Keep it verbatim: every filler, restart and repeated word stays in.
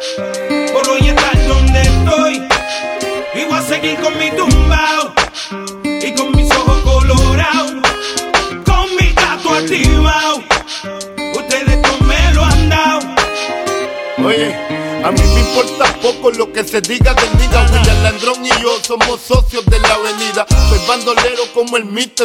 por hoy estar donde estoy. Y voy a seguir con mi tumbao y con mis ojos colorados, con mi gato activado. Ustedes no me lo han dado. Oye, a mí me importa poco lo que se diga del nigga. William Landrón y yo somos socios de la avenida. Soy bandolero como el míster